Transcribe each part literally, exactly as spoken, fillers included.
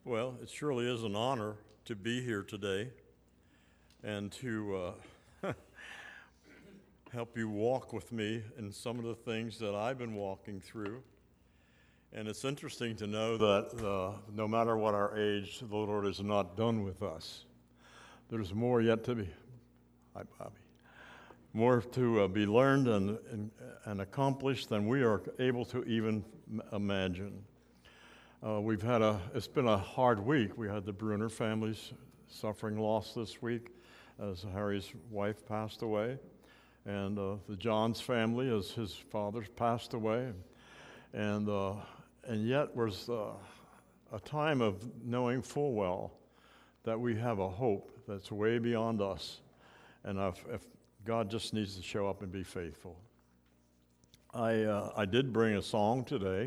Well, it surely is an honor to be here today and to uh, help you walk with me in some of the things that I've been walking through. And it's interesting to know that uh, no matter what our age, the Lord is not done with us. There's more yet to be, hi Bobby, more to uh, be learned and, and, and accomplished than we are able to even imagine. Uh, we've had a, it's been a hard week. We had the Bruner families suffering loss this week as Harry's wife passed away. And uh, the Johns family as his father's passed away. And uh, and yet was uh, a time of knowing full well that we have a hope that's way beyond us. And if, if God just needs to show up and be faithful. I, uh, I did bring a song today.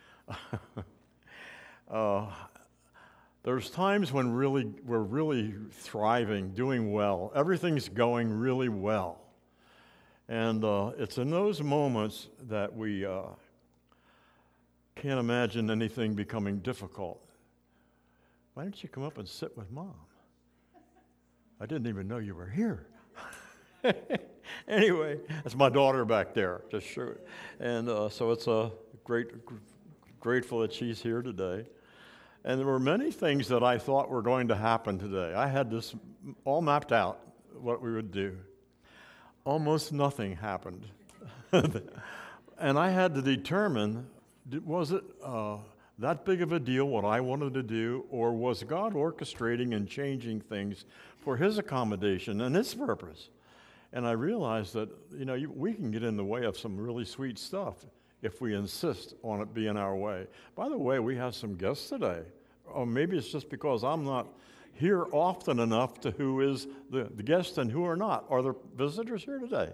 Uh, there's times when really we're really thriving, doing well. Everything's going really well. And uh, it's in those moments that we uh, can't imagine anything becoming difficult. Why don't you come up and sit with Mom? I didn't even know you were here. Anyway, that's my daughter back there. Just show it. And uh, so it's a uh, great, gr- grateful that she's here today. And there were many things that I thought were going to happen today. I had this all mapped out, what we would do. Almost nothing happened. And I had to determine, was it uh, that big of a deal, what I wanted to do, or was God orchestrating and changing things for His accommodation and His purpose? And I realized that, you know, you, we can get in the way of some really sweet stuff if we insist on it being our way. By the way, we have some guests today. Or maybe it's just because I'm not here often enough to who is the, the guest and who are not. Are there visitors here today?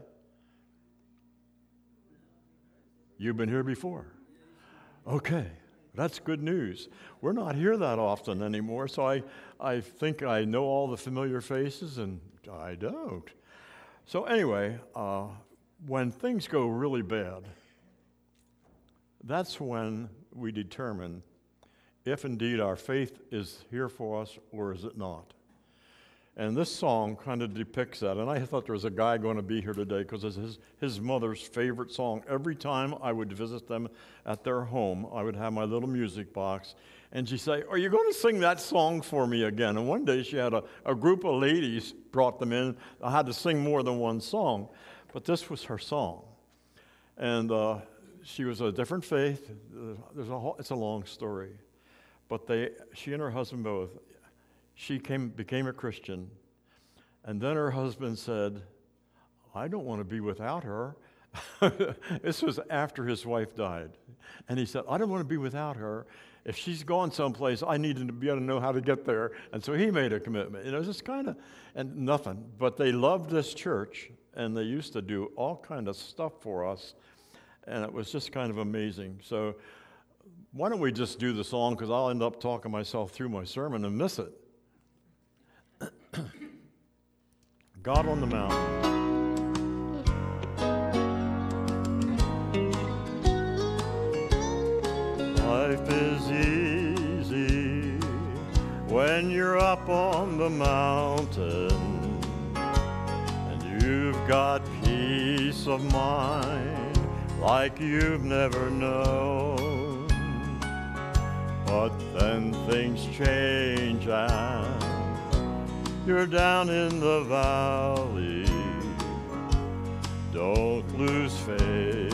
You've been here before. Okay, that's good news. We're not here that often anymore, so I, I think I know all the familiar faces, and I don't. So anyway, uh, when things go really bad, that's when we determine if indeed our faith is here for us or is it not. And this song kind of depicts that. And I thought there was a guy going to be here today because it's his, his mother's favorite song. Every time I would visit them at their home, I would have my little music box. And she'd say, "Are you going to sing that song for me again?" And one day she had a, a group of ladies brought them in. I had to sing more than one song. But this was her song. And uh, she was a different faith. There's a whole, it's a long story. But they, she and her husband both, she came, became a Christian. And then her husband said, "I don't want to be without her." This was after his wife died. And he said, "I don't want to be without her. If she's gone someplace, I need to be able to know how to get there." And so he made a commitment. You know, just kind of, and nothing. But they loved this church, and they used to do all kind of stuff for us. And it was just kind of amazing. So why don't we just do the song, because I'll end up talking myself through my sermon and miss it. God on the Mountain. Life is easy when you're up on the mountain and you've got peace of mind like you've never known. But then things change and you're down in the valley. Don't lose faith,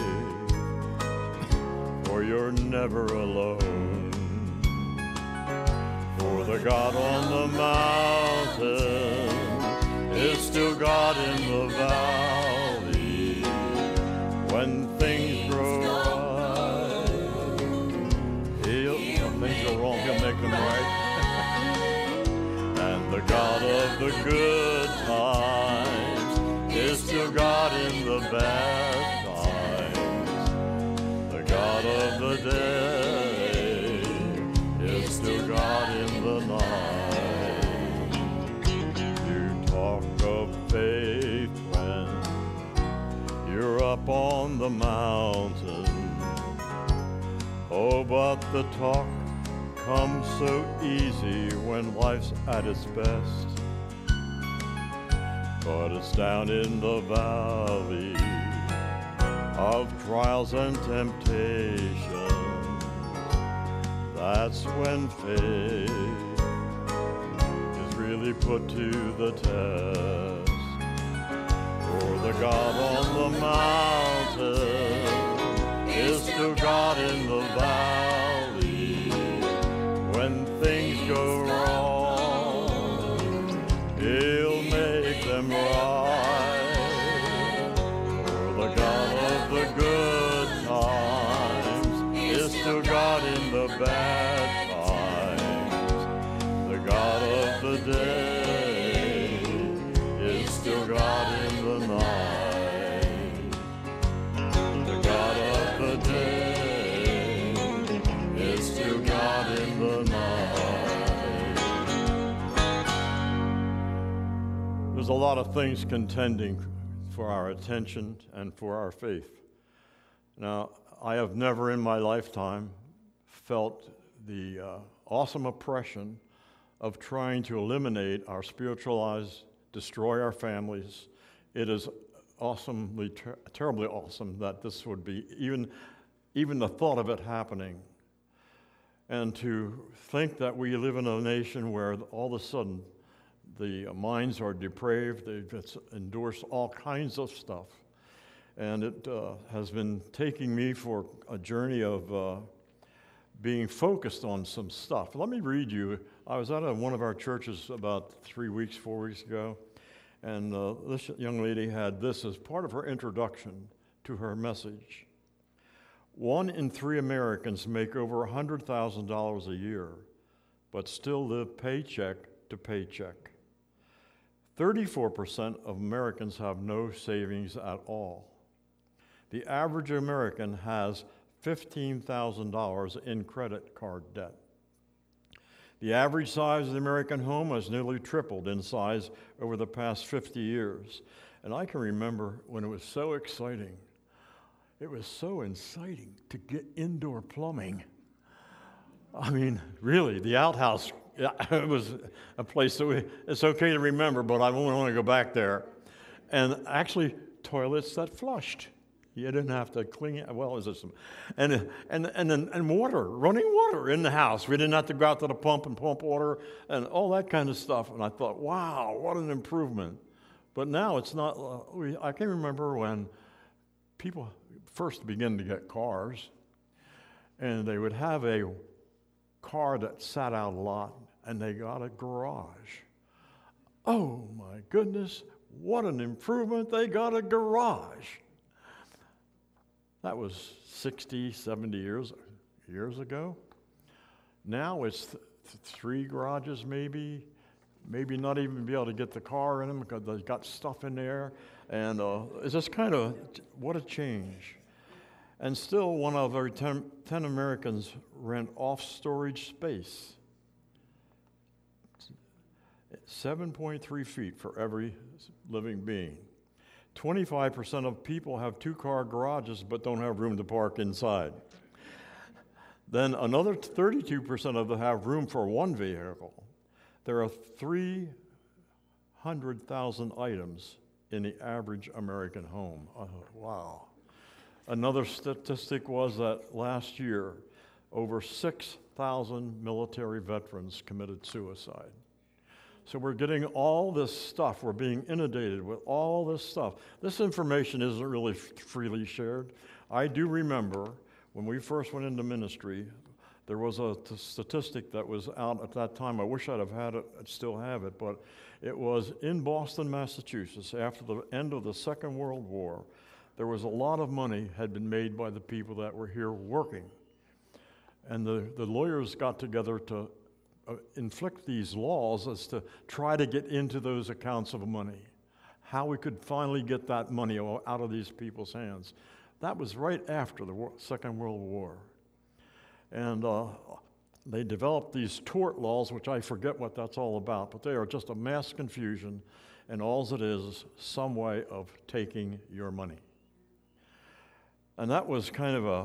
for you're never alone. For the God on the mountain is still God in the valley. When things grow right, he'll, when things go wrong, he'll make them right. And the God of the good times is still God in the bad times. The God of the day is still God in the night. You talk of faith when you're up on the mountain. Oh, but the talk comes so easy when life's at its best, but it's down in the valley of trials and temptations that's when faith is really put to the test. For the God on the mountain is still God in the valley. When things go wrong, He'll make them right. For the God of the good times is still God in the bad times. The God of the day is still God in the night. The God of the day is still God in the night. There's a lot of things contending for our attention and for our faith. Now, I have never in my lifetime felt the uh, awesome oppression of trying to eliminate our spiritual lives, destroy our families. It is awesomely, ter- terribly awesome that this would be, even, even the thought of it happening. And to think that we live in a nation where all of a sudden the minds are depraved, they've endorsed all kinds of stuff. And it uh, has been taking me for a journey of uh, being focused on some stuff. Let me read you. I was at a, one of our churches about three weeks, four weeks ago, and uh, this young lady had this as part of her introduction to her message. One in three Americans make over one hundred thousand dollars a year, but still live paycheck to paycheck. thirty-four percent of Americans have no savings at all. The average American has fifteen thousand dollars in credit card debt. The average size of the American home has nearly tripled in size over the past fifty years. And I can remember when it was so exciting. It was so exciting to get indoor plumbing. I mean, really, the outhouse, it was a place that we, it's okay to remember, but I won't want to go back there. And actually, toilets that flushed. You didn't have to clean it. Well, is this some, and and and and water, running water in the house. We didn't have to go out to the pump and pump water and all that kind of stuff. And I thought, wow, what an improvement. But now it's not. Uh, we, I can remember when people first began to get cars, and they would have a car that sat out a lot, and they got a garage. Oh my goodness, what an improvement! They got a garage. That was sixty, seventy years, years ago. Now it's th- th- three garages maybe, maybe not even be able to get the car in them because they've got stuff in there. And uh, it's just kind of, what a change. And still one of every ten, ten Americans rent off-storage space. seven point three feet for every living being. twenty-five percent of people have two-car garages but don't have room to park inside. Then another thirty-two percent of them have room for one vehicle. There are three hundred thousand items in the average American home. Oh, wow. Another statistic was that last year, over six thousand military veterans committed suicide. So we're getting all this stuff. We're being inundated with all this stuff. This information isn't really f- freely shared. I do remember when we first went into ministry, there was a t- statistic that was out at that time. I wish I'd have had it, I'd still have it, but it was in Boston, Massachusetts, after the end of the Second World War. There was a lot of money had been made by the people that were here working. And the, the lawyers got together to Uh, inflict these laws as to try to get into those accounts of money, how we could finally get that money out of these people's hands. That was right after the Second World War. And uh, they developed these tort laws, which I forget what that's all about, but they are just a mass confusion, and all it is is some way of taking your money. And that was kind of a,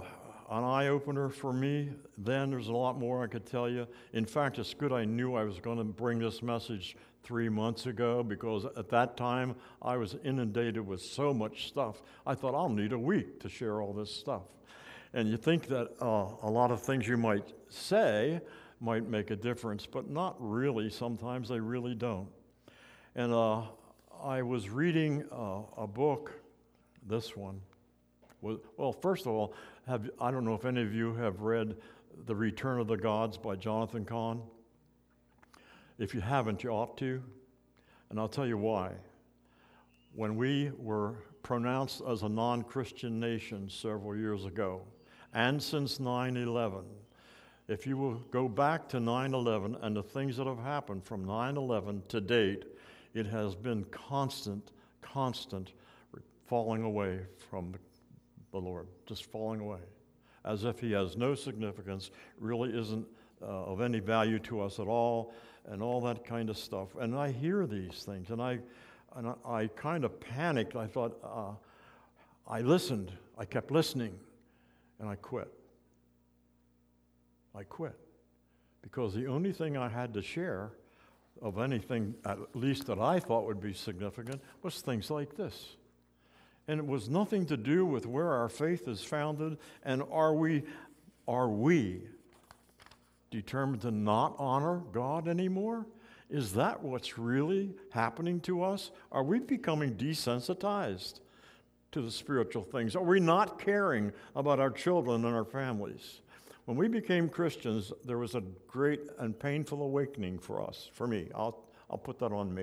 an eye-opener for me. Then there's a lot more I could tell you. In fact, it's good I knew I was going to bring this message three months ago, because at that time I was inundated with so much stuff. I thought, I'll need a week to share all this stuff. And you think that uh, a lot of things you might say might make a difference, but not really. Sometimes they really don't. And uh, I was reading uh, a book, this one. Well, first of all, have, I don't know if any of you have read The Return of the Gods by Jonathan Cahn. If you haven't, you ought to. And I'll tell you why. When we were pronounced as a non-Christian nation several years ago, and since nine eleven, if you will go back to nine eleven and the things that have happened from nine eleven to date, it has been constant, constant falling away from the the Lord, just falling away, as if he has no significance, really isn't uh, of any value to us at all, and all that kind of stuff. And I hear these things, and I, and I, I kind of panicked. I thought, uh, I listened, I kept listening, and I quit. I quit, because the only thing I had to share of anything, at least that I thought would be significant, was things like this. And it was nothing to do with where our faith is founded, and are we, are we determined to not honor God anymore? Is that what's really happening to us? Are we becoming desensitized to the spiritual things? Are we not caring about our children and our families? When we became Christians, there was a great and painful awakening for us, for me. I'll, I'll put that on me.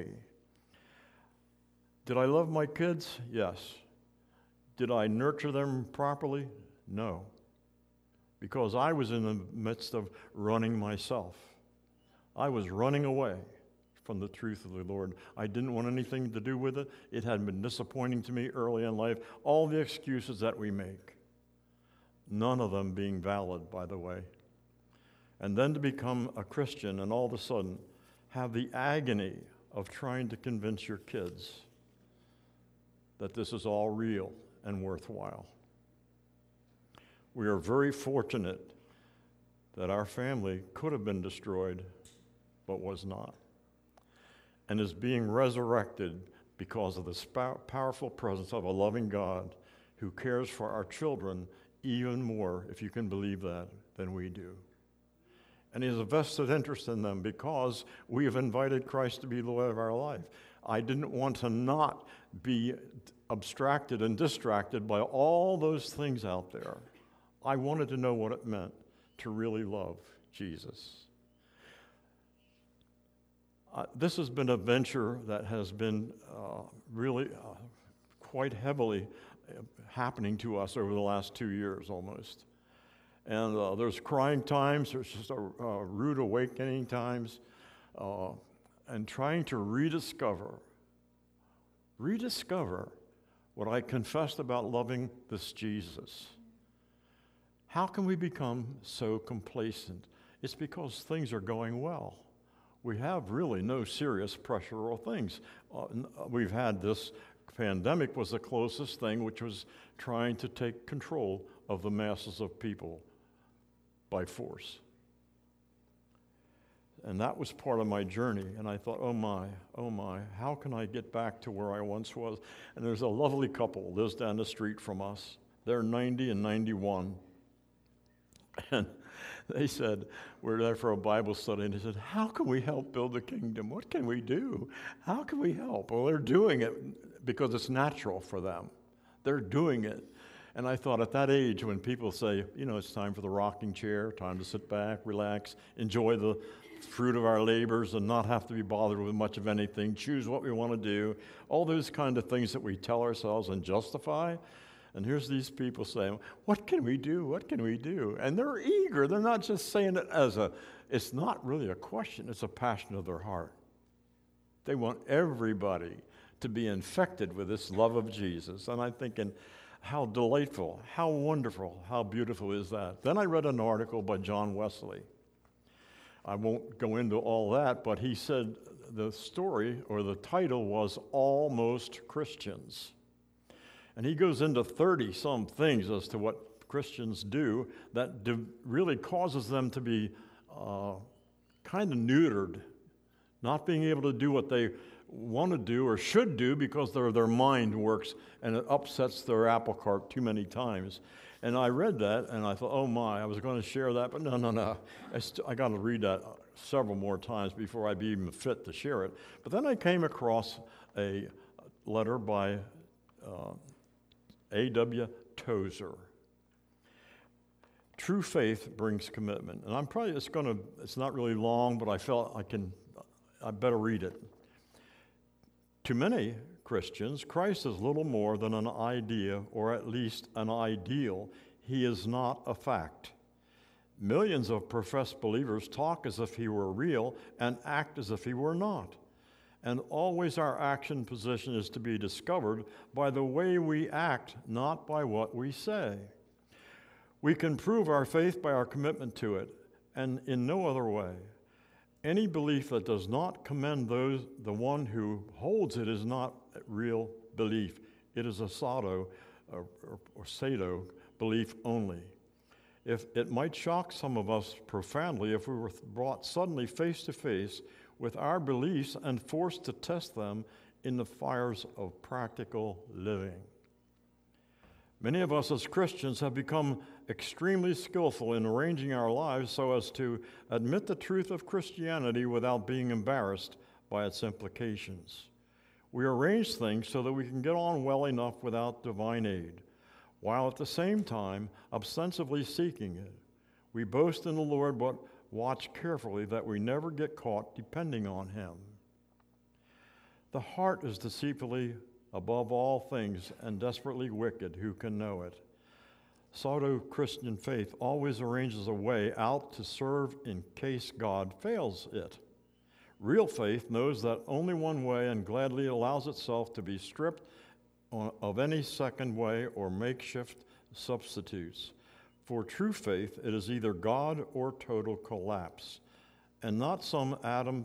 Did I love my kids? Yes. Did I nurture them properly? No. Because I was in the midst of running myself. I was running away from the truth of the Lord. I didn't want anything to do with it. It had been disappointing to me early in life. All the excuses that we make, none of them being valid, by the way. And then to become a Christian and all of a sudden have the agony of trying to convince your kids that this is all real and worthwhile. We are very fortunate that our family could have been destroyed, but was not, and is being resurrected because of the sp- powerful presence of a loving God who cares for our children even more, if you can believe that, than we do. And he has a vested interest in them because we have invited Christ to be the Lord of our life. I didn't want to not be abstracted and distracted by all those things out there. I wanted to know what it meant to really love Jesus. Uh, this has been a venture that has been uh, really uh, quite heavily uh, happening to us over the last two years almost. And uh, there's crying times, there's just a, a rude awakening times, uh, and trying to rediscover, rediscover what I confessed about loving this Jesus. How can we become so complacent? It's because things are going well. We have really no serious pressure or things. Uh, we've had this pandemic was the closest thing, which was trying to take control of the masses of people by force. And that was part of my journey. And I thought, oh my, oh my, how can I get back to where I once was? And there's a lovely couple lives down the street from us. They're ninety and ninety-one. And they said, we're there for a Bible study, and they said, how can we help build the kingdom? What can we do? How can we help? Well, they're doing it because it's natural for them. They're doing it. And I thought at that age, when people say, you know, it's time for the rocking chair, time to sit back, relax, enjoy the fruit of our labors and not have to be bothered with much of anything, choose what we want to do, all those kind of things that we tell ourselves and justify. And here's these people saying, what can we do? What can we do? And they're eager. They're not just saying it as a, it's not really a question. It's a passion of their heart. They want everybody to be infected with this love of Jesus. And I'm thinking, how delightful, how wonderful, how beautiful is that? Then I read an article by John Wesley. I won't go into all that, but he said the story or the title was Almost Christians. And he goes into thirty-some things as to what Christians do that do, really causes them to be uh, kind of neutered, not being able to do what they want to do or should do because their, their mind works and it upsets their apple cart too many times. And I read that and I thought, oh my, I was going to share that, but no, no, no. I, st- I got to read that several more times before I'd be even fit to share it. But then I came across a letter by uh, A W Tozer. True faith brings commitment. And I'm probably, it's going to, it's not really long, but I felt I can, I better read it. To many Christians, Christ is little more than an idea, or at least an ideal. He is not a fact. Millions of professed believers talk as if he were real and act as if he were not. And always our action position is to be discovered by the way we act, not by what we say. We can prove our faith by our commitment to it, and in no other way. Any belief that does not commend those, the one who holds it is not real belief. It is a pseudo or, or, or pseudo belief only. If it might shock some of us profoundly if we were brought suddenly face to face with our beliefs and forced to test them in the fires of practical living. Many of us as Christians have become extremely skillful in arranging our lives so as to admit the truth of Christianity without being embarrassed by its implications. We arrange things so that we can get on well enough without divine aid, while at the same time ostensibly seeking it. We boast in the Lord, but watch carefully that we never get caught depending on Him. The heart is deceitfully above all things and desperately wicked. Who can know it? Pseudo-Christian faith always arranges a way out to serve in case God fails it. Real faith knows that only one way and gladly allows itself to be stripped of any second way or makeshift substitutes. For true faith, it is either God or total collapse, and not some Adam,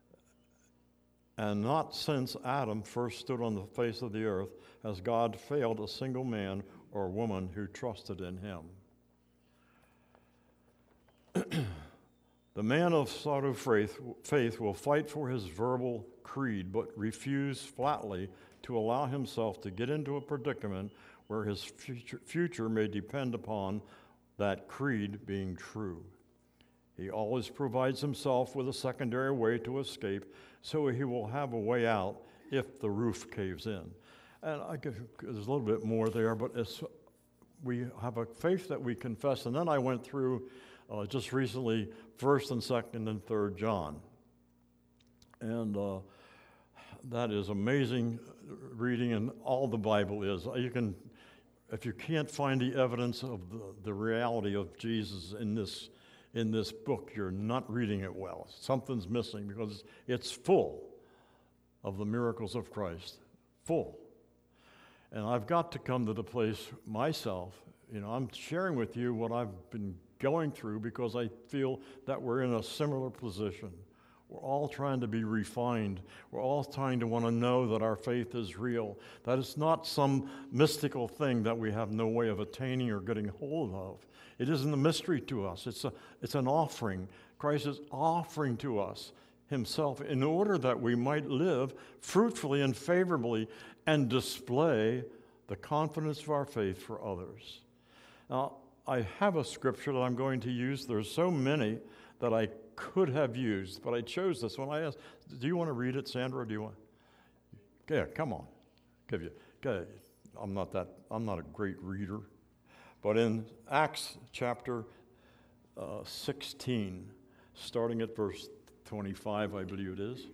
and not since Adam first stood on the face of the earth has God failed a single man or woman who trusted in Him. The man of pseudo faith, faith will fight for his verbal creed, but refuse flatly to allow himself to get into a predicament where his future, future may depend upon that creed being true. He always provides himself with a secondary way to escape, so he will have a way out if the roof caves in. And I guess there's a little bit more there, but it's, we have a faith that we confess. And then I went through uh, just recently First and Second and Third John, and uh, that is amazing reading, and all the Bible is. You can, if you can't find the evidence of the, the reality of Jesus in this in this book, you're not reading it well. Something's missing because it's full of the miracles of Christ, full. And I've got to come to the place myself, you know, I'm sharing with you what I've been going through because I feel that we're in a similar position. We're all trying to be refined. We're all trying to want to know that our faith is real, that it's not some mystical thing that we have no way of attaining or getting hold of. It isn't a mystery to us. It's a, it's an offering. Christ is offering to us Himself in order that we might live fruitfully and favorably and display the confidence of our faith for others. Now, I have a scripture that I'm going to use. There's so many that I could have used, but I chose this one. I asked, do you want to read it, Sandra, or do you want? Yeah, come on. Give you. Okay. I'm not that, I'm not a great reader. But in Acts chapter uh, sixteen, starting at verse twenty-five, I believe it is.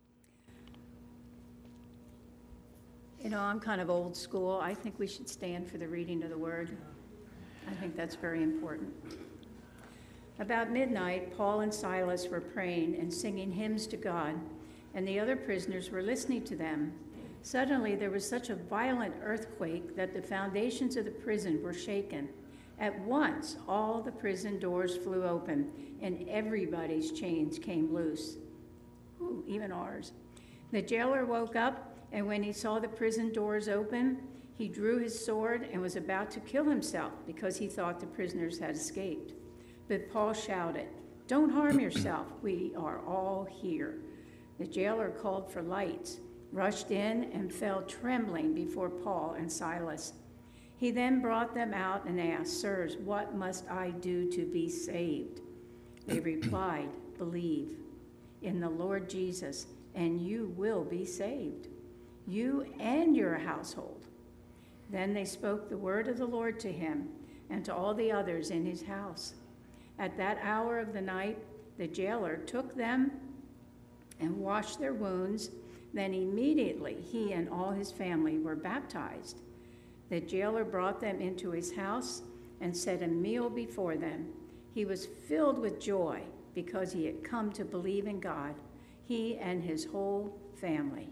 You know, I'm kind of old school. I think we should stand for the reading of the word. I think that's very important. About midnight, Paul and Silas were praying and singing hymns to God, and the other prisoners were listening to them. Suddenly, there was such a violent earthquake that the foundations of the prison were shaken. At once, all the prison doors flew open, and everybody's chains came loose. Ooh, even ours. The jailer woke up, and when he saw the prison doors open, He drew his sword and was about to kill himself because he thought the prisoners had escaped. But Paul shouted, "Don't harm yourself. We are all here." The jailer called for lights, rushed in, and fell trembling before Paul and Silas. He then brought them out and asked, "Sirs, what must I do to be saved?" They replied, "Believe in the Lord Jesus, and you will be saved, you and your household." Then they spoke the word of the Lord to him and to all the others in his house. At that hour of the night, the jailer took them and washed their wounds. Then immediately he and all his family were baptized. The jailer brought them into his house and set a meal before them. He was filled with joy because he had come to believe in God, he and his whole family.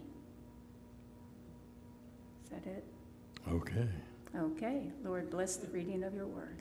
Is that it? Okay. Okay. Lord, bless the reading of your word.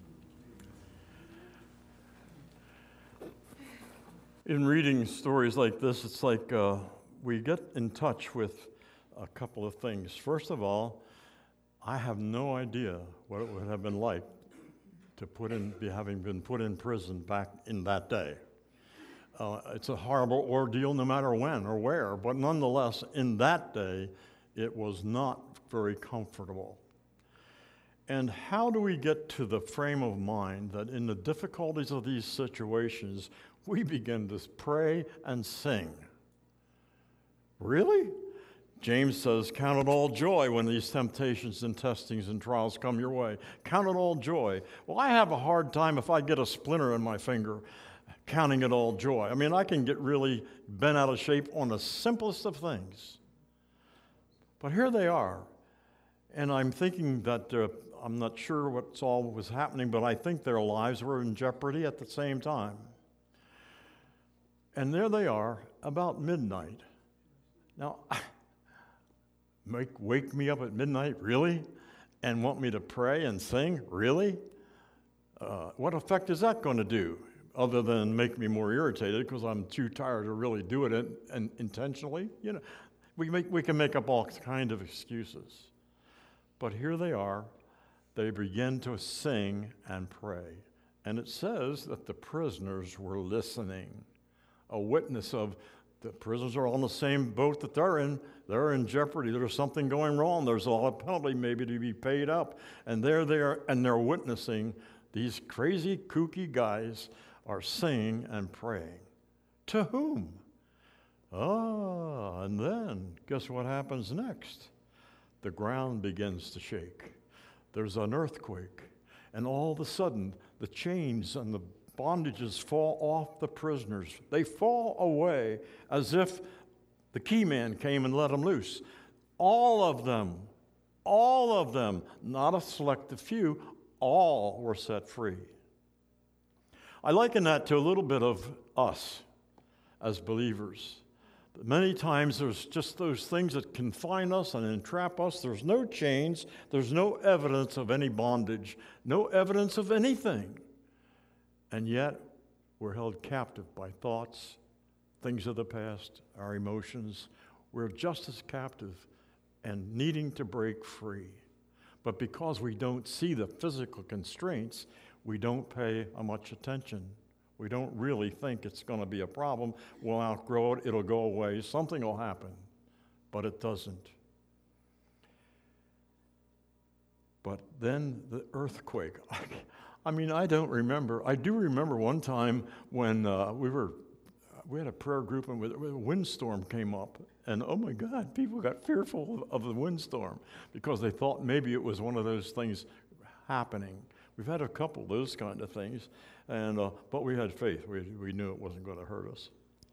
In reading stories like this, it's like uh, we get in touch with a couple of things. First of all, I have no idea what it would have been like to put in, be having been put in prison back in that day. Uh, it's a horrible ordeal no matter when or where, but nonetheless, in that day, it was not very comfortable. And how do we get to the frame of mind that in the difficulties of these situations, we begin to pray and sing? Really? James says, "Count it all joy when these temptations and testings and trials come your way." Count it all joy. Well, I have a hard time if I get a splinter in my finger, counting it all joy. I mean, I can get really bent out of shape on the simplest of things. But here they are. And I'm thinking that uh, I'm not sure what's all was happening, but I think their lives were in jeopardy at the same time. And there they are, about midnight. Now, make, wake me up at midnight, really? And want me to pray and sing, really? Uh, what effect is that going to do, other than make me more irritated because I'm too tired to really do it in, in, intentionally? You know, we, make, we can make up all kinds of excuses. But here they are. They begin to sing and pray. And it says that the prisoners were listening. A witness of the prisoners are on the same boat that they're in. They're in jeopardy. There's something going wrong. There's a lot of penalty maybe to be paid up. And they're there and they're witnessing. These crazy, kooky guys are singing and praying. To whom? Ah, and then guess what happens next? The ground begins to shake. There's an earthquake. And all of a sudden, the chains and the bondages fall off the prisoners. They fall away as if the key man came and let them loose. All of them, all of them, not a selective few, all were set free. I liken that to a little bit of us as believers. Many times there's just those things that confine us and entrap us. There's no chains. There's no evidence of any bondage, no evidence of anything. And yet we're held captive by thoughts, things of the past, our emotions. We're just as captive and needing to break free. But because we don't see the physical constraints, we don't pay much attention. We don't really think it's going to be a problem. We'll outgrow it. It'll go away. Something will happen. But it doesn't. But then the earthquake. I mean, I don't remember. I do remember one time when uh, we were, we had a prayer group and a windstorm came up. And oh my God, people got fearful of, of the windstorm because they thought maybe it was one of those things happening. We've had a couple of those kind of things, and uh, but we had faith. We, we knew it wasn't going to hurt us.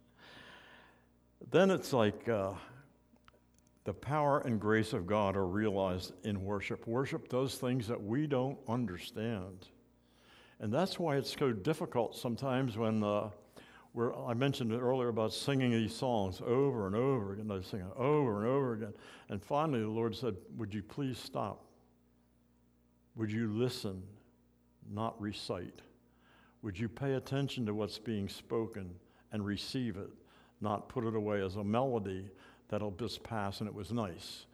Then it's like uh, the power and grace of God are realized in worship. Worship does things that we don't understand. And that's why it's so difficult sometimes when uh, we're, I mentioned it earlier about singing these songs over and over again. I sing it over and over again. And finally the Lord said, would you please stop? Would you listen? Not recite. Would you pay attention to what's being spoken and receive it, not put it away as a melody that'll just pass and it was nice?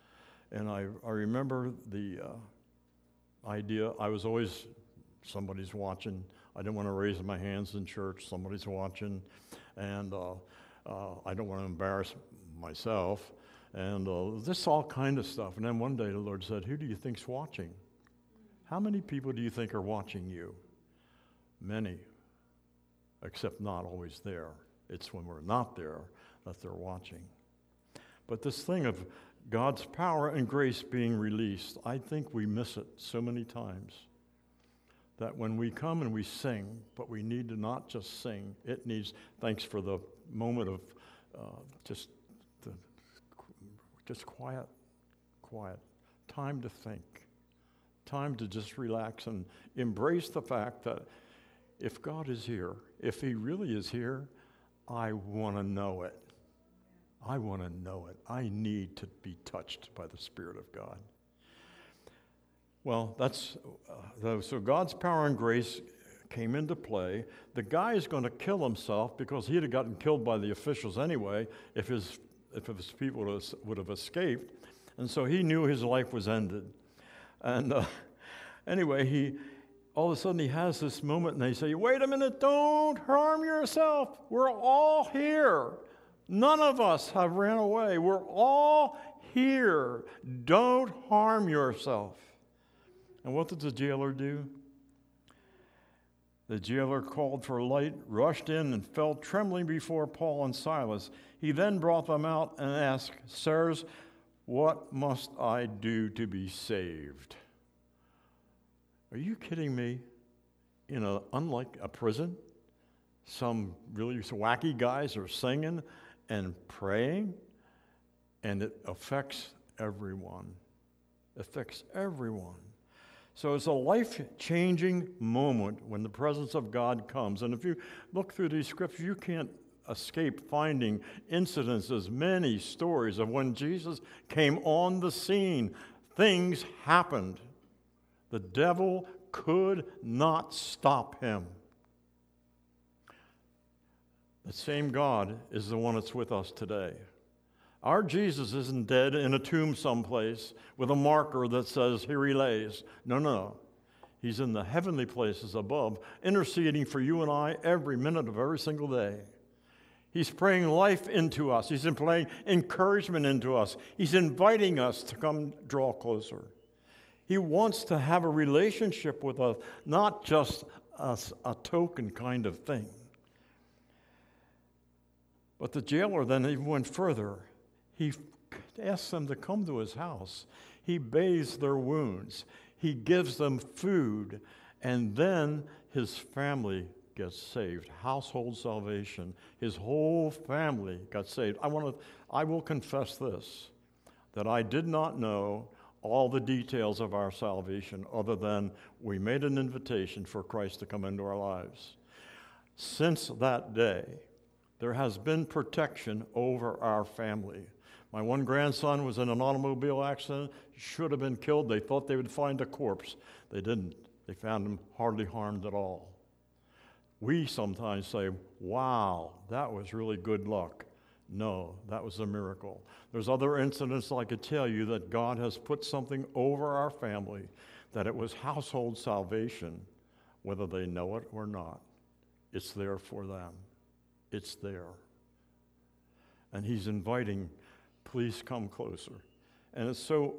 And I, I remember the uh, idea, I was always, somebody's watching. I didn't want to raise my hands in church. Somebody's watching. And uh, uh, I don't want to embarrass myself. And uh, this all kind of stuff. And then one day the Lord said, who do you think's watching? How many people do you think are watching you? Many, except not always there. It's when we're not there that they're watching. But this thing of God's power and grace being released, I think we miss it so many times. That when we come and we sing, but we need to not just sing, it needs, thanks for the moment of uh, just the, just quiet, quiet, time to think, time to just relax and embrace the fact that if God is here, if he really is here, I want to know it. I want to know it. I need to be touched by the Spirit of God. Well, that's, uh, so God's power and grace came into play. The guy is going to kill himself because he'd have gotten killed by the officials anyway if his, if his people would have, would have escaped. And so he knew his life was ended. And uh, anyway, he all of a sudden he has this moment and they say, wait a minute, don't harm yourself. We're all here. None of us have ran away. We're all here. Don't harm yourself. And what did the jailer do? The jailer called for light, rushed in, and fell trembling before Paul and Silas. He then brought them out and asked, sirs, what must I do to be saved? Are you kidding me? In a, unlike a prison, some really wacky guys are singing and praying, and it affects everyone. It affects everyone. So it's a life-changing moment when the presence of God comes. And if you look through these scriptures, you can't escape finding incidences, many stories of when Jesus came on the scene. Things happened. The devil could not stop him. The same God is the one that's with us today. Our Jesus isn't dead in a tomb someplace with a marker that says, here he lays. No, no. He's in the heavenly places above, interceding for you and I every minute of every single day. He's praying life into us. He's praying encouragement into us. He's inviting us to come draw closer. He wants to have a relationship with us, not just a, a token kind of thing. But the jailer then even went further. He asks them to come to his house. He bathes their wounds. He gives them food. And then his family gets saved. Household salvation. His whole family got saved. I want to, I will confess this, that I did not know all the details of our salvation other than we made an invitation for Christ to come into our lives. Since that day, there has been protection over our family. My one grandson was in an automobile accident, should have been killed. They thought they would find a corpse. They didn't. They found him hardly harmed at all. We sometimes say, wow, that was really good luck. No, that was a miracle. There's other incidents I could tell you that God has put something over our family, that it was household salvation, whether they know it or not. It's there for them. It's there. And he's inviting, please come closer. And it's so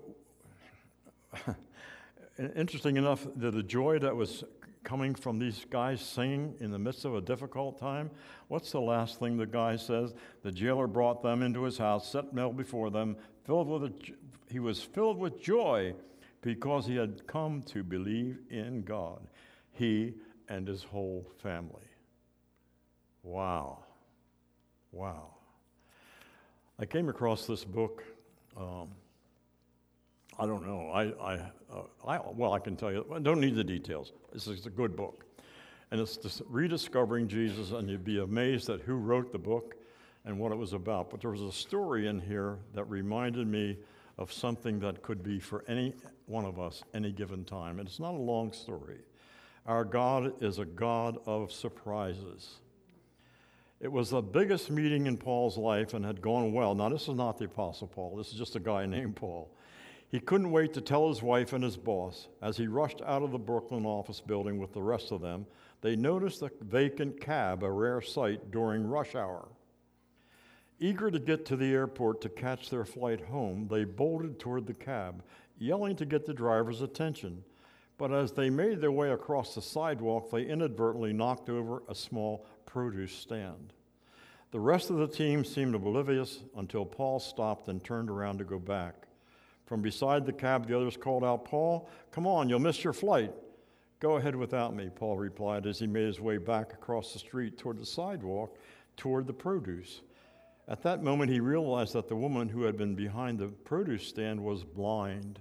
interesting enough that the joy that was coming from these guys singing in the midst of a difficult time, what's the last thing the guy says? The jailer brought them into his house, set meal before them, filled with a, he was filled with joy because he had come to believe in God, he and his whole family. Wow. Wow. I came across this book. Um, I don't know. I, I, uh, I, well, I can tell you. I don't need the details. This is a good book. And it's just rediscovering Jesus, and you'd be amazed at who wrote the book and what it was about. But there was a story in here that reminded me of something that could be for any one of us any given time. And it's not a long story. Our God is a God of surprises. It was the biggest meeting in Paul's life and had gone well. Now, this is not the Apostle Paul. This is just a guy named Paul. He couldn't wait to tell his wife and his boss. As he rushed out of the Brooklyn office building with the rest of them, they noticed a vacant cab, a rare sight during rush hour. Eager to get to the airport to catch their flight home, they bolted toward the cab, yelling to get the driver's attention. But as they made their way across the sidewalk, they inadvertently knocked over a small produce stand. The rest of the team seemed oblivious until Paul stopped and turned around to go back. From beside the cab, the others called out, "Paul, come on, you'll miss your flight." "Go ahead without me," Paul replied as he made his way back across the street toward the sidewalk, toward the produce. At that moment, he realized that the woman who had been behind the produce stand was blind.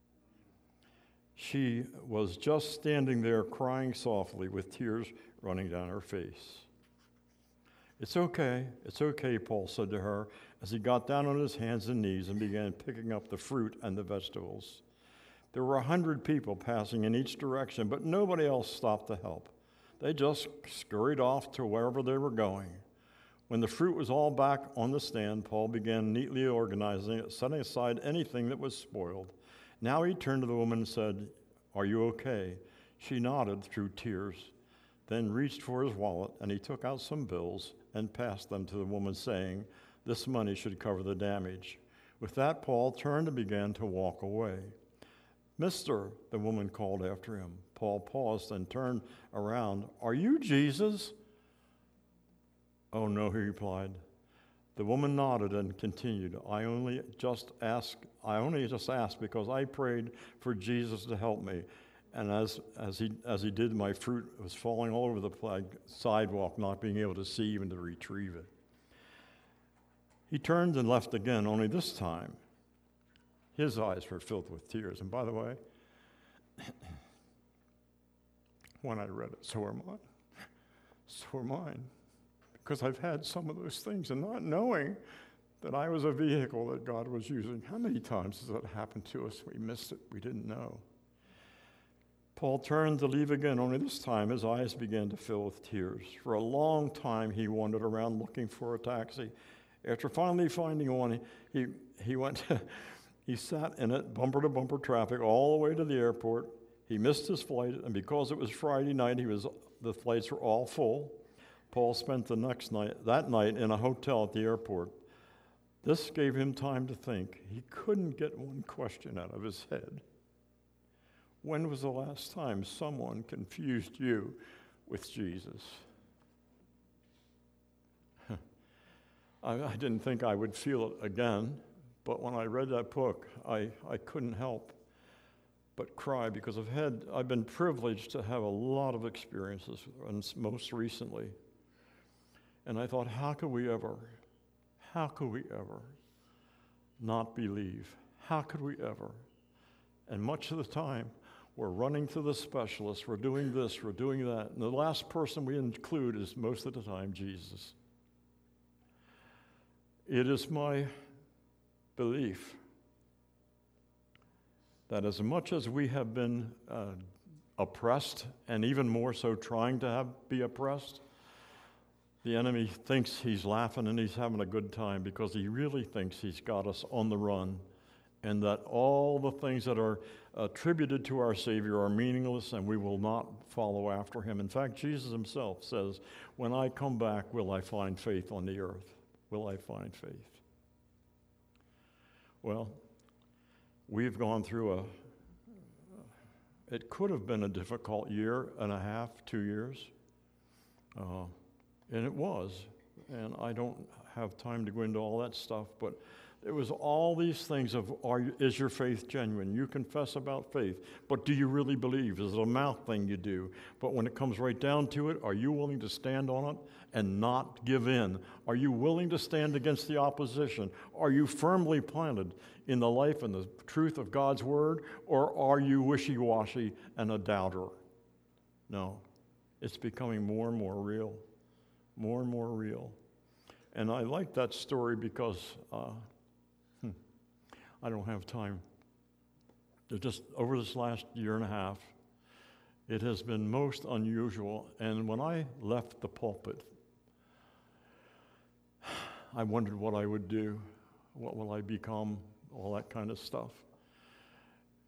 She was just standing there crying softly with tears running down her face. "It's okay, it's okay," Paul said to her as he got down on his hands and knees and began picking up the fruit and the vegetables. There were a hundred people passing in each direction, but nobody else stopped to help. They just scurried off to wherever they were going. When the fruit was all back on the stand, Paul began neatly organizing it, setting aside anything that was spoiled. Now he turned to the woman and said, "Are you okay?" She nodded through tears, then reached for his wallet, and he took out some bills and passed them to the woman, saying, "This money should cover the damage." With that, Paul turned and began to walk away. "Mister," the woman called after him. Paul paused and turned around. "Are you Jesus?" "Oh, no," he replied. The woman nodded and continued, I only just asked, I only just asked because I prayed for Jesus to help me. And as, as, he, as he did, my fruit was falling all over the sidewalk, not being able to see even to retrieve it. He turned and left again, only this time his eyes were filled with tears. And by the way, when I read it, so are mine. So are mine. Because I've had some of those things, and not knowing that I was a vehicle that God was using. How many times has that happened to us? We missed it. We didn't know. Paul turned to leave again, only this time his eyes began to fill with tears. For a long time he wandered around looking for a taxi. After finally finding one, he, he went, he sat in it, bumper to bumper traffic, all the way to the airport. He missed his flight, and because it was Friday night, he was the flights were all full. Paul spent the next night, that night in a hotel at the airport. This gave him time to think. He couldn't get one question out of his head. When was the last time someone confused you with Jesus? I, I didn't think I would feel it again, but when I read that book, I, I couldn't help but cry because I've had, I've been privileged to have a lot of experiences, and most recently. And I thought, how could we ever, how could we ever not believe? How could we ever? And much of the time, we're running to the specialist, we're doing this, we're doing that. And the last person we include is most of the time Jesus. It is my belief that as much as we have been uh, oppressed, and even more so trying to have, be oppressed, the enemy thinks he's laughing and he's having a good time because he really thinks he's got us on the run, and that all the things that are attributed to our Savior are meaningless and we will not follow after him. In fact, Jesus himself says, when I come back, will I find faith on the earth? Will I find faith? Well, we've gone through a, it could have been a difficult year and a half, two years. Uh, And it was, and I don't have time to go into all that stuff, but it was all these things of, are you, is your faith genuine? You confess about faith, but do you really believe? Is it a mouth thing you do? But when it comes right down to it, are you willing to stand on it and not give in? Are you willing to stand against the opposition? Are you firmly planted in the life and the truth of God's word, or are you wishy-washy and a doubter? No, it's becoming more and more real. More and more real. And I like that story because uh, hmm, I don't have time. It just over this last year and a half, it has been most unusual. And when I left the pulpit, I wondered what I would do. What will I become? All that kind of stuff.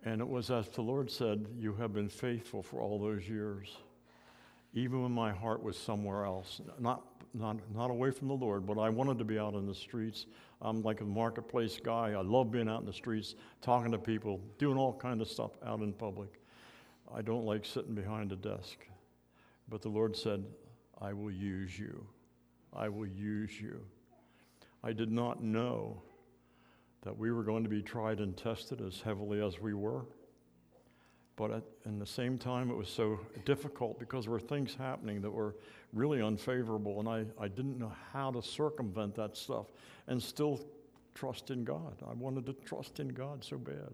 And it was as the Lord said, you have been faithful for all those years, even when my heart was somewhere else, not, not, not away from the Lord, but I wanted to be out in the streets. I'm like a marketplace guy. I love being out in the streets, talking to people, doing all kinds of stuff out in public. I don't like sitting behind a desk. But the Lord said, I will use you. I will use you. I did not know that we were going to be tried and tested as heavily as we were. But at in the same time, it was so difficult because there were things happening that were really unfavorable, and I, I didn't know how to circumvent that stuff and still trust in God. I wanted to trust in God so bad.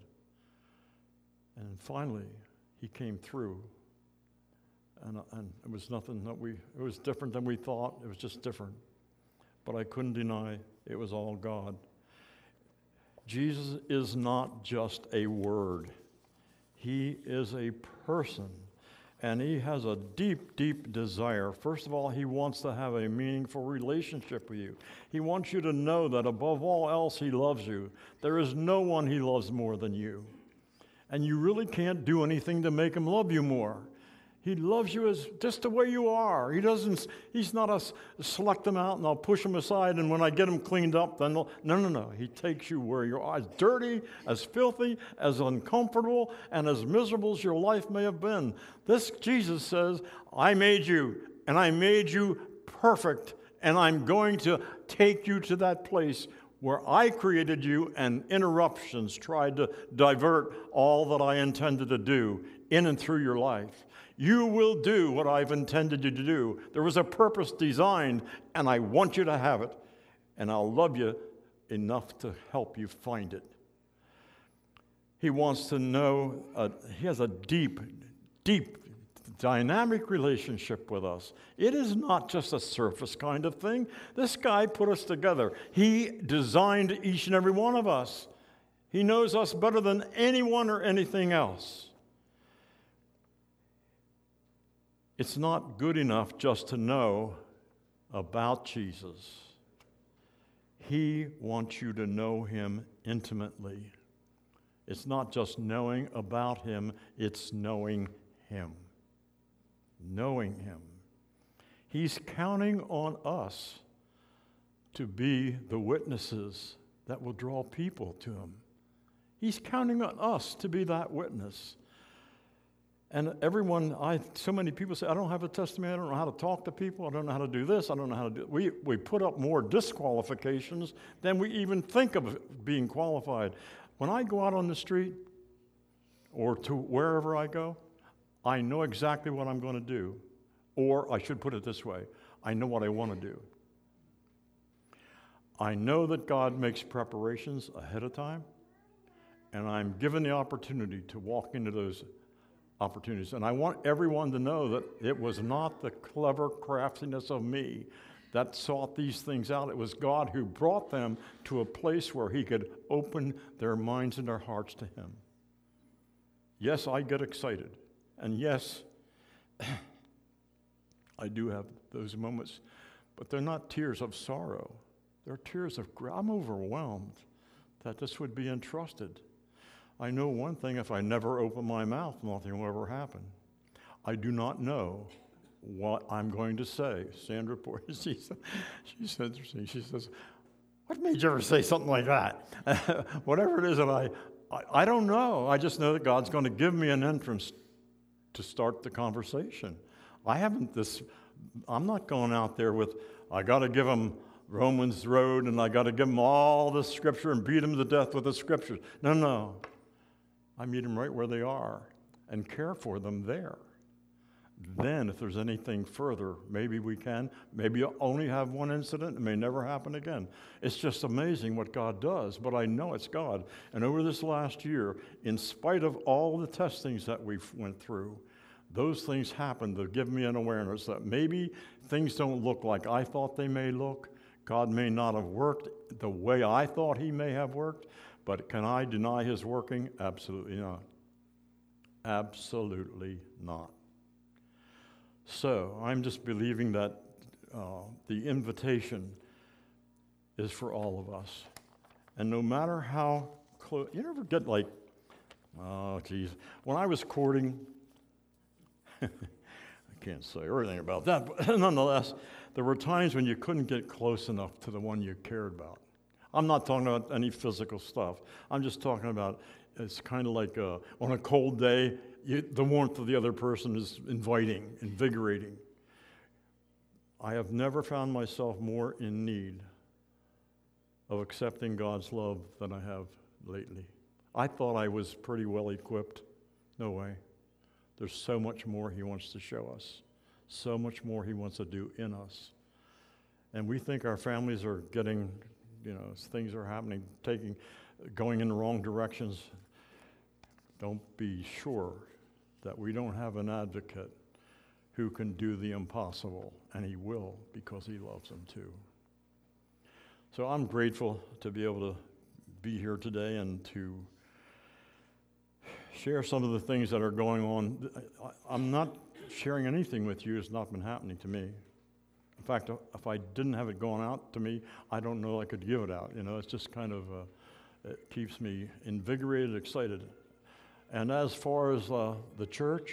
And finally, he came through. And, and it was nothing that we, it was different than we thought. It was just different. But I couldn't deny it was all God. Jesus is not just a word. He is a person. And he has a deep, deep desire. First of all, he wants to have a meaningful relationship with you. He wants you to know that above all else, he loves you. There is no one he loves more than you. And you really can't do anything to make him love you more. He loves you as just the way you are. He doesn't, he's not a select them out and I'll push them aside and when I get them cleaned up, then they'll, no, no, no. He takes you where you are, as dirty, as filthy, as uncomfortable, and as miserable as your life may have been. This Jesus says, I made you, and I made you perfect, and I'm going to take you to that place where I created you and interruptions tried to divert all that I intended to do in and through your life. You will do what I've intended you to do. There was a purpose designed, and I want you to have it, and I'll love you enough to help you find it. He wants to know, uh, he has a deep, deep, dynamic relationship with us. It is not just a surface kind of thing. This guy put us together. He designed each and every one of us. He knows us better than anyone or anything else. It's not good enough just to know about Jesus. He wants you to know him intimately. It's not just knowing about him, it's knowing him. Knowing him. He's counting on us to be the witnesses that will draw people to him. He's counting on us to be that witness. And everyone, I so many people say, I don't have a testimony, I don't know how to talk to people, I don't know how to do this, I don't know how to do it. We, we put up more disqualifications than we even think of being qualified. When I go out on the street or to wherever I go, I know exactly what I'm going to do. Or I should put it this way, I know what I want to do. I know that God makes preparations ahead of time, and I'm given the opportunity to walk into those opportunities. And I want everyone to know that it was not the clever craftiness of me that sought these things out. It was God who brought them to a place where he could open their minds and their hearts to him. Yes, I get excited. And yes, I do have those moments, but they're not tears of sorrow. They're tears of grief. I'm overwhelmed that this would be entrusted. I know one thing, if I never open my mouth, nothing will ever happen. I do not know what I'm going to say. Sandra, she said, she's interesting. She says, what made you ever say something like that? Whatever it is that I, I, I don't know. I just know that God's going to give me an entrance to start the conversation. I haven't this, I'm not going out there with, I got to give them Romans Road and I got to give them all the scripture and beat them to death with the scriptures. No, no. I meet them right where they are and care for them there. Then, if there's anything further, maybe we can. Maybe you'll only have one incident. It may never happen again. It's just amazing what God does, but I know it's God. And over this last year, in spite of all the testings that we went through, those things happened to give me an awareness that maybe things don't look like I thought they may look. God may not have worked the way I thought he may have worked, but can I deny his working? Absolutely not. Absolutely not. So I'm just believing that uh, the invitation is for all of us. And no matter how close, you ever get like Oh, geez. When I was courting, I can't say everything about that, but nonetheless, there were times when you couldn't get close enough to the one you cared about. I'm not talking about any physical stuff. I'm just talking about, it's kind of like uh, on a cold day, you, the warmth of the other person is inviting, invigorating. I have never found myself more in need of accepting God's love than I have lately. I thought I was pretty well equipped. No way. There's so much more he wants to show us, so much more he wants to do in us. And we think our families are getting, you know, things are happening, taking, going in the wrong directions. Don't be sure that we don't have an advocate who can do the impossible, and he will, because he loves them too. So I'm grateful to be able to be here today and to share some of the things that are going on. I'm not sharing anything with you that's not been happening to me. In fact, if I didn't have it going out to me, I don't know I could give it out. You know, it's just kind of, uh, it keeps me invigorated, excited. And as far as uh, the church,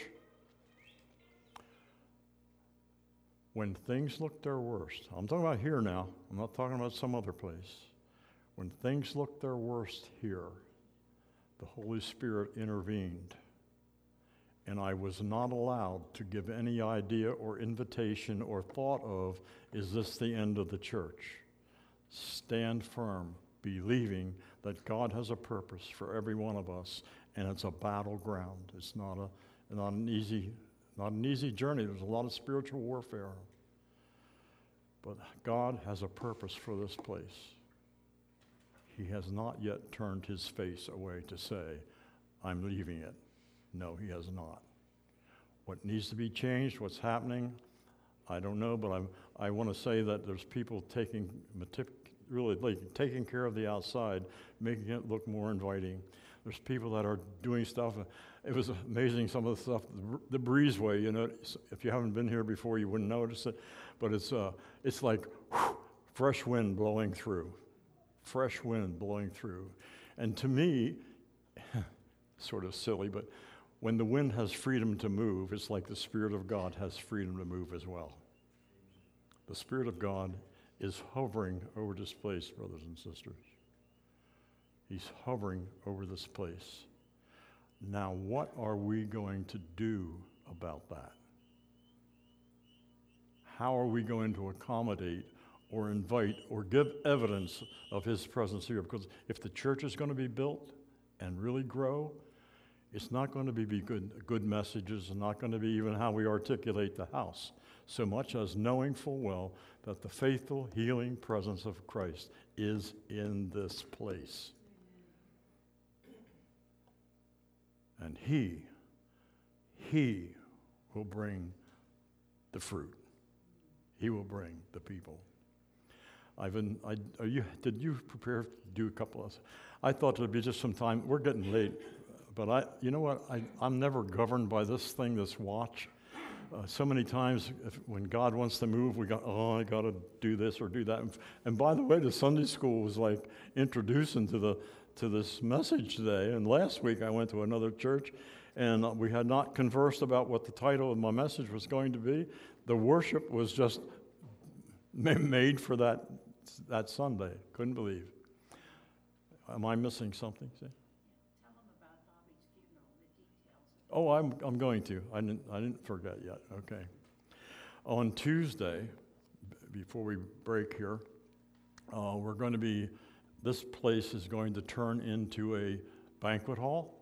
when things look their worst, I'm talking about here now, I'm not talking about some other place. When things look their worst here, the Holy Spirit intervened, and I was not allowed to give any idea or invitation or thought of, is this the end of the church? Stand firm, believing that God has a purpose for every one of us, and it's a battleground. It's not a not an easy not an easy journey. There's a lot of spiritual warfare. But God has a purpose for this place. He has not yet turned his face away to say, I'm leaving it. No, he has not. What needs to be changed, what's happening, I don't know, but I'm, I want to say that there's people taking, really like, taking care of the outside, making it look more inviting. There's people that are doing stuff. It was amazing, some of the stuff, the, the breezeway, you know, if you haven't been here before, you wouldn't notice it, but it's, uh, it's like whew, fresh wind blowing through. Fresh wind blowing through. And to me, sort of silly, but when the wind has freedom to move, it's like the Spirit of God has freedom to move as well. The Spirit of God is hovering over this place, brothers and sisters. He's hovering over this place. Now, what are we going to do about that? How are we going to accommodate or invite or give evidence of his presence here? Because if the church is going to be built and really grow, it's not going to be, be good, good messages, and not going to be even how we articulate the house, so much as knowing full well that the faithful, healing presence of Christ is in this place. And he, he will bring the fruit. He will bring the people. I've been, I, are you, did you prepare to do a couple of, I thought there'd be just some time, we're getting late, but I, you know what, I, I'm never governed by this thing, this watch. Uh, so many times if, when God wants to move, we go, oh, I got to do this or do that. And, and by the way, the Sunday school was like introducing to the to this message today. And last week I went to another church, and we had not conversed about what the title of my message was going to be. The worship was just made for that that Sunday. Couldn't believe. Am I missing something? See? Tell them about Bobby's funeral, the details. Oh, I'm I'm going to. I didn't I didn't forget yet. Okay. On Tuesday, b- before we break here, uh, we're going to be. This place is going to turn into a banquet hall,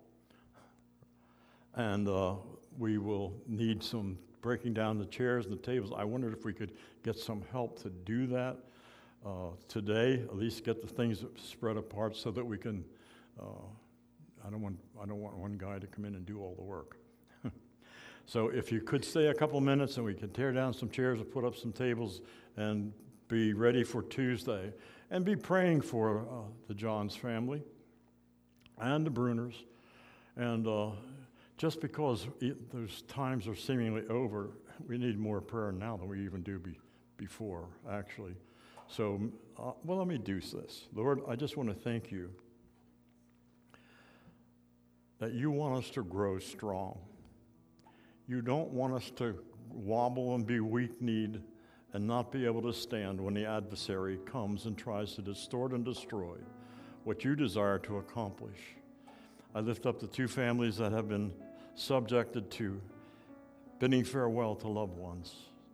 and uh, we will need some breaking down the chairs and the tables. I wondered if we could get some help to do that uh, today, at least get the things spread apart so that we can, uh, I don't want I don't want one guy to come in and do all the work. So if you could stay a couple minutes and we can tear down some chairs and put up some tables and be ready for Tuesday. And be praying for uh, the Johns family and the Bruners. And uh, just because it, those times are seemingly over, we need more prayer now than we even do be, before, actually. So, uh, well, let me do this. Lord, I just want to thank you that you want us to grow strong. You don't want us to wobble and be weak-kneed and not be able to stand when the adversary comes and tries to distort and destroy what you desire to accomplish. I lift up the two families that have been subjected to bidding farewell to loved ones.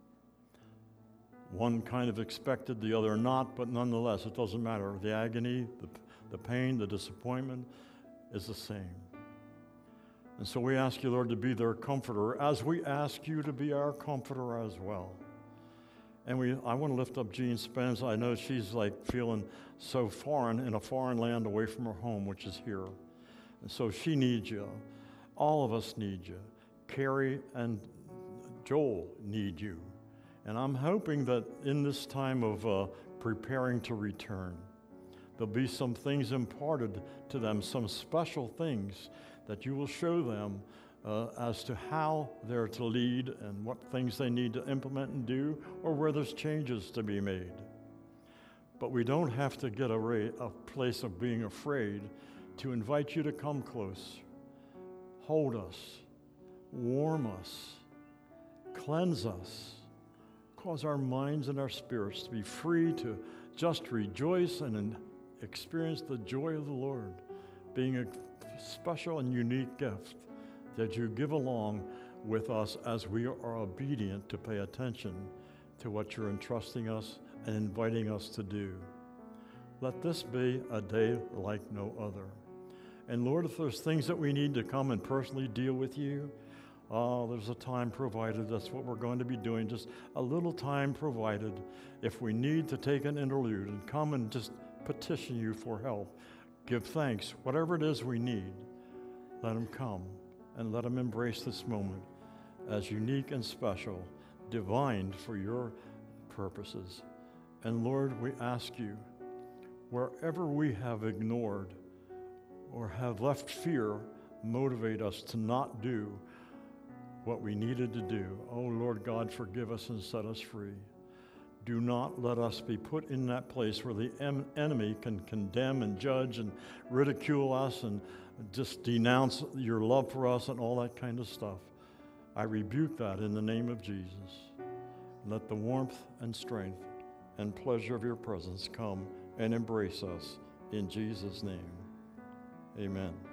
One kind of expected, the other not, but nonetheless, it doesn't matter. The agony, the, the pain, the disappointment is the same. And so we ask you, Lord, to be their comforter, as we ask you to be our comforter as well. And we, I want to lift up Jean Spence. I know she's like feeling so foreign in a foreign land away from her home, which is here. And so she needs you. All of us need you. Carrie and Joel need you. And I'm hoping that in this time of uh, preparing to return, there'll be some things imparted to them, some special things that you will show them uh, as to how they're to lead and what things they need to implement and do, or where there's changes to be made. But we don't have to get a, ra- a place of being afraid to invite you to come close. Hold us, warm us, cleanse us, cause our minds and our spirits to be free to just rejoice and experience the joy of the Lord, being a special and unique gift that you give along with us as we are obedient to pay attention to what you're entrusting us and inviting us to do. Let this be a day like no other. And Lord, if there's things that we need to come and personally deal with you, oh, there's a time provided. That's what we're going to be doing, just a little time provided. If we need to take an interlude and come and just petition you for help, give thanks, whatever it is we need, let them come and let them embrace this moment as unique and special, divine for your purposes. And Lord, we ask you, wherever we have ignored or have left fear motivate us to not do what we needed to do, oh Lord God, forgive us and set us free. Do not let us be put in that place where the em- enemy can condemn and judge and ridicule us and just denounce your love for us and all that kind of stuff. I rebuke that in the name of Jesus. Let the warmth and strength and pleasure of your presence come and embrace us in Jesus' name. Amen.